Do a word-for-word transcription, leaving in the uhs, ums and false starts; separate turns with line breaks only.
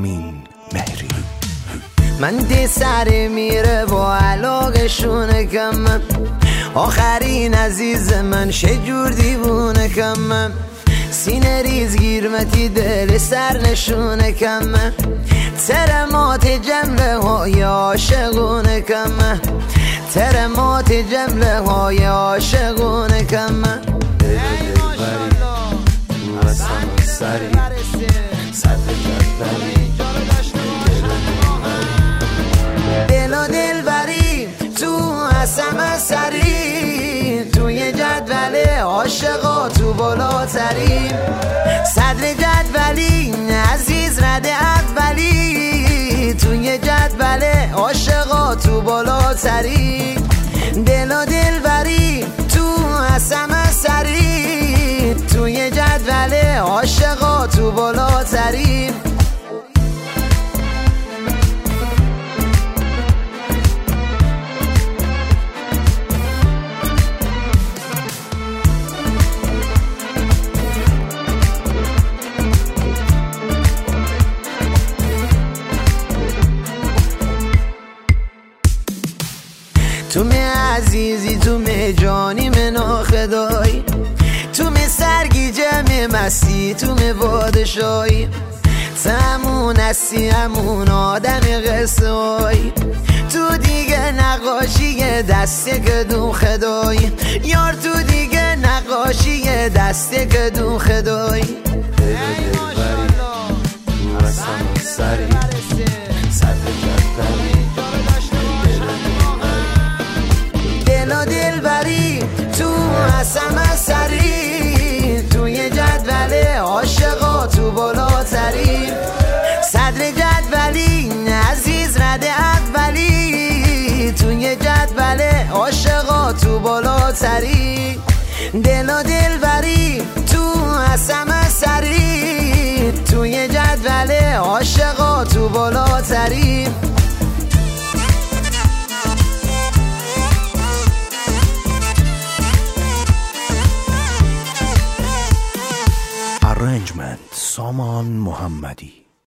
رامین مهری.
من دی سری میره با علاقشونه کم من، آخرین عزیز من شجور دیوونه کم من، سینه ریز گیرمتی دل سر نشونه کم من، ترمات جمله های عاشقونه کم من، ترمات جمله های عاشقونه کم من. دل و دل بری تو حسم سری، توی جدول عاشقا تو بالاتری، صدر جدولی عزیز رده اولی، توی جدول عاشقا تو بالاتری، دل و دل بری تو حسم سری، توی جدول عاشقا تو بالاتری. تو می عزیزی تو می جانی من آخدایی، تو می سرگی جمع مستی تو می بادشایی، تمون هستی همون آدم قصه هایی، تو دیگه نقاشی دسته که دون خدایی، یار تو دیگه نقاشی دسته که دون خدایی. دل بری تو حسم سری، توی جدول عاشقا تو بالاتری، صدر جدولی عزیز رده اولی، توی جدول عاشقا تو بالاتری، دل و دل بری تو حسم سری، توی جدول عاشقا تو بالاتری.
Arrangement سامان محمدی.